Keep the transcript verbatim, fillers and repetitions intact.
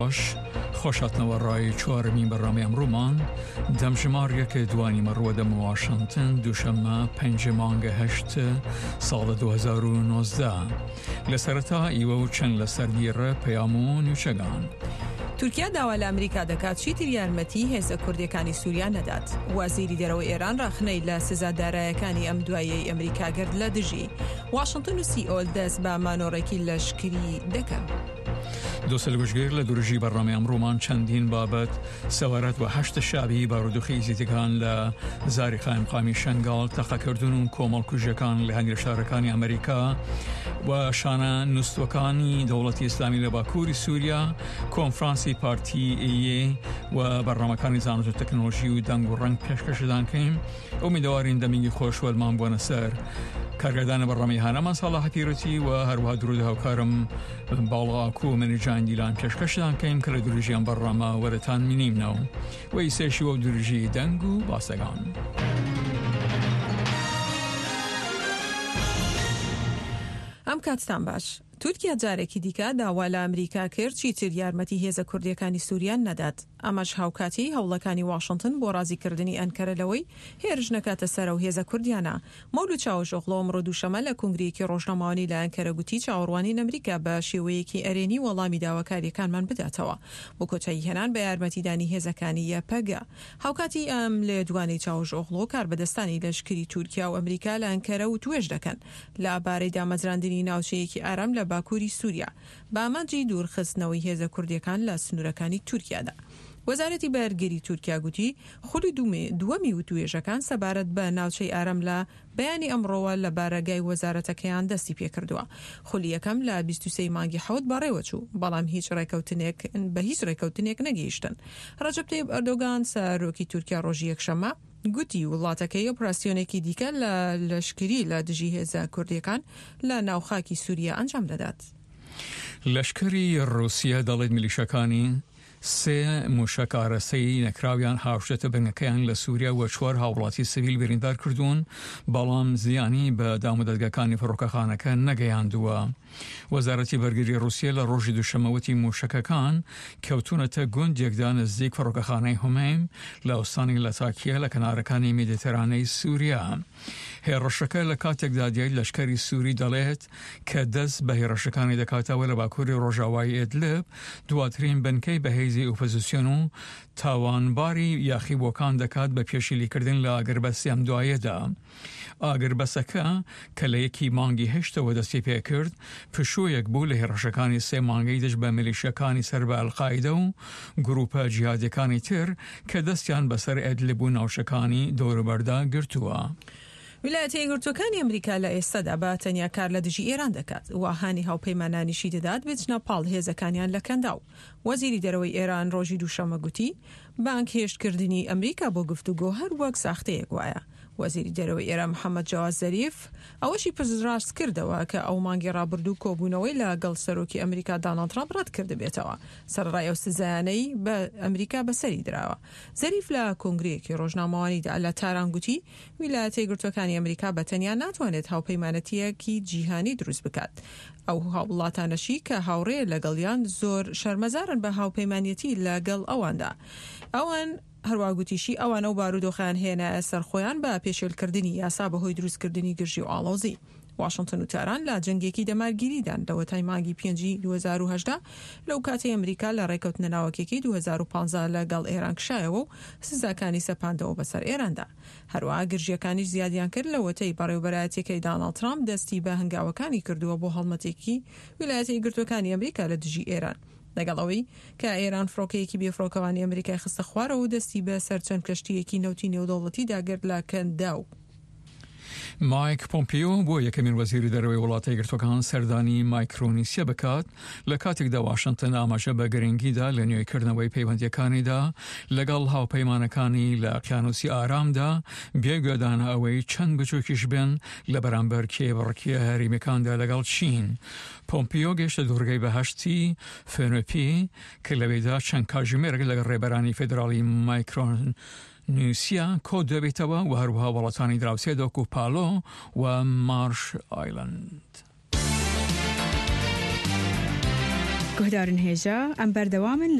باش خوشاتنا رای چهارمین برنامه امرومان دم شمار یک دوانی مرود واشنطن دوشنبه پنج مانگ هشت سال دو هزار و نوزده لسرتا ایوه و چند لسرگیر پیامون یوشگان تورکیا داوا لە ئەمریکا دەکات چیتر یارمەتی هێزە کوردیەکانی سووریا نەدات. وەزیری دەرەوەی ئێران ڕاخنەی لە سزادارایەکانی ئەم دوایەی ئەمریکا گرت لە دژی. واشنطن و سیئۆل دەست بە مانۆڕێکی لەشکری دەکەن. دوسل گوشگیر لدرجی برنامه امرومان چندین بابت سوارت و هشت شعبی بارودوخی زیتگان لزاری خایم قامی شنگال تقا کردون کومال کجکان لهنگر شارکانی امریکا و شانه نستوکانی دولت اسلامی لباکوری سوریا کنفرانسی پارتی ایه و برنامه کانی زانت و تکنولوژی و دنگ و رنگ پیشکش دان کیم امیدوارین دمیگی خوش و المان بوان سر کارگردان برنامه هنمان صلاح پیروتی و هر وها درود هاوکارم بالا کو من جان دیلان پیشکش دان کیم که درجی ام برنامه ورتان مینیم نو و ایسشی و درجی دنگو باستگان. ئەم کاتتان باش. تورکیا جارێکی دیکە داوا لە ئەمریکا کرد چیتر یارمەتی هێزە کوردیەکانی سووریان نەدات. ئەمەش هاوکاتی هەوڵەکانی واشنطن بۆ ڕازیکردنی ئەنکەرە لەوەی هێرش نەکاتە سەرە و هێزە کوردیانە. مەولود چاوشۆغڵۆ ئەمڕۆ دووشەمە لە کنگرەیەکی ڕۆژنامەوانی لە ئەنکەرە گوتی چاوەڕوانین ئەمریکا بە شێوەیەکی ئەرێنی وەڵامی داواکاریەکانمان بداتەوە بۆ کۆتایی هێنان بە یارمەتیدانی هێزەکانی یەپەگە. هاوکاتی ئەم لێ دوانەی چاوشۆغڵۆ کاربەدەستانی لەشکری تورکیا و ئەمریکا لە ئەنکەرە و توێژ دەکەن لە بارەی دامەزراندنی ناوچەیەکی ئارام لە باکووری سووریا بە ئامانجی دوورخستنەوەی هێزە کوردیەکان لە سنوورەکانی تورکیادا. وەزارەتی بەرگری تورکیا گوتی خولی دووەمی وتوێژەکان سەبارەت بە ناوچەی ئارەم لە بەیانی ئەمڕۆوە لە بارەگای وەزارەتەکەیان دەستی پێکردووە. خولی یەکەم لە بیست و سێ مانگی حەوت بەڕێوەچوو بەڵام هیچ ڕێکەوتنێک بە هیچ ڕێکەوتنێک نەگەیشتن. ڕەجەب تەیب ئەردۆگان سەرۆکی تورکیا ڕۆژی یەکشەممە گوتی وڵاتەکەی ئۆپراسیۆنێکی دیکە لە لەشکری لە دژی هێزە کوردیەکان لە ناوخاکی سووریا ئەنجام دەدات. لشکری روسیه دەڵێت میلیشەکانی سێ موشک ئارەسەی نەکراویان هاوشێتە بنگەکەیان لە سووریا و چوار هاوڵاتی سیڤیل بریندار کردوون بەڵام زیانی بە دامودەتگەکانی فڕۆکەخانەکە نەگەیاندووە. وەزارەتی بەرگری رووسیا لە ڕۆژی دووشەمەوەتی موشەکەکان کەوتونەتە گوندێکدا نزدیک فڕۆکەخانەی هومەیم لە ئەوستانی لەتاکیە لە کەنارەکانی میدیترانەی سووریا. هێرشەکە لە کاتێکدا دیای لەشکری سووری دەڵێت کە دەست بە هێرشەکانی دەکاتەوە لە باکووری ڕۆژاوای ئێدلب دواترین بنکەی بەهێزی ئۆپۆزیسیۆن و تاوانباری یاخیبووەکان دەکات بە پێشیلیکردن لە ئاگربەسی ئەم دوایەدا. ئاگربەسەکە کە لە یەکی مانگی هێشتەوە دەستی پێکرد پشوویەک بوو لە هێرشەکانی سێ مانگەی دژ بە میلیشیەکانی سەر بە ئەڵقاعیدە و گروپە جیهادیەکانی تر کە دەستیان بەسەر ئێدلب و ناوچەکانی دەوروبەردا گرتووە. ویلایەتە یەکگرتووەکانی ئەمریکا لە ئێستادا بە تەنیا کار لە دژی ئێران دەکات و هانی هاوپەیمانانیشی دەدات بچنە پاڵ هێزەکانیان لە کەنداو. وەزیری دەرەوەی ئێران ڕۆژی دووشەمە گوتی بانک هێشتکردنی ئەمریکا بۆ گفتوگۆ هەر وەک ساختەیەک وایە. وەزیری دەرەوەی ئێران محەممەد جاواز زەریف ئەوەشی پرسڕاست کردەوە کە ئەو مانگی ڕابردوو کۆبوونەوەی لەگەڵ سەرۆکی ئەمریکا دۆناڵد ترامپ ڕەت کردبێتەوە. سەرڕای ئەو سزایانەی بە ئەمریکا بەسەری درراوە. زەریف لە کۆنگرەیەکی ڕۆژنامەوانیدا لە تاران گوتی ویلایەتە یەکگرتووەکانی ئەمریکا بەتەنیا ناتوانێت هاوپەیمانەتیەکی جیهانی دروست بکات. ئەو وڵاتانەشی کە هاوڕێ لەگەڵیان زۆر شەرمەزارن بە هاوپەیمانەتی لەگەڵ ئەواندا. ئەوان هەروەگوتیشی ئەوانە و بارودۆخیان هێنایە سەرخۆیان بە پێشێلکردنی یاسا بەهۆی دروستکردنی گرژی و ئاڵۆزی. واشنطن و تاران لە جەنگێکی دەمارگیریدان لەوەتای مانگی پێنجی دوو هەزار و هەژدە لەو کاتەی ئەمریکا لە ڕێکەوتنە ناوەکێکی دوو هەزار و پانزە لەگەڵ ئێران کشایەوە و سزاکانی سەپاندەوە بەسەر ئێراندا. هەروەها گرژیەکانیش زیادیان کرد لەوەتەی بەڕێوەبەرایەتیەکەی دۆناڵد ترامپ دەستی بە هەنگاوەکانی کردووە بۆ هەڵمەتێکی ویلایەتە یەکگرتووەکانی ئەمریکا لە دژی ئێران. لەگەڵەوەی کە ئێران فڕۆکەیەکی بێفڕۆکەوانی ئەمریکای خستە خوارەوە و دەستی بە سەرچەند کەشتیەکی نەوتی نێودەوڵەتی داگرت لە کەنداو. مایک پۆمپیۆ بۆ یەکەمین وەزیری دەرەوەی وڵاتە یەکگرتووەکان سەردانی مایکرۆنیسیە بکات لە کاتێکدا واشنطن ئاماژە بە گرنگیدا لە نوێیکردنەوەی پەیوەندیەکانیدا لەگەڵ هاوپەیمانەکانی لە ئەقیانوسی ئارامدا بێگوێدانە ئەوەی چەند بچووکیش بن لە بەرامبەر کێبڕکیە هەرێمیەکاندا لەگەڵ چین. پۆمپیۆ گەیشتە دوورگەی بەهەشتی فێنۆپی کە لەوێدا چەند کاتژمێرێک لەگەڵ ڕێبەرانی فێدراڵی مایکرۆن نووسیا کۆ دەبێتەوە و هەروەها وڵاتانی دراوسێ دۆکو پالۆ و مارش ئایلند. گهدارن هێژە ئەم بەردەوامن